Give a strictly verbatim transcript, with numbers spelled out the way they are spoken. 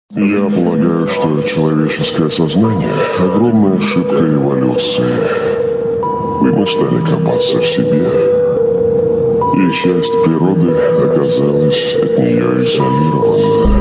Я полагаю, что человеческое сознание – огромная ошибка эволюции. И мы стали копаться в себе, и часть природы оказалась от нее изолирована.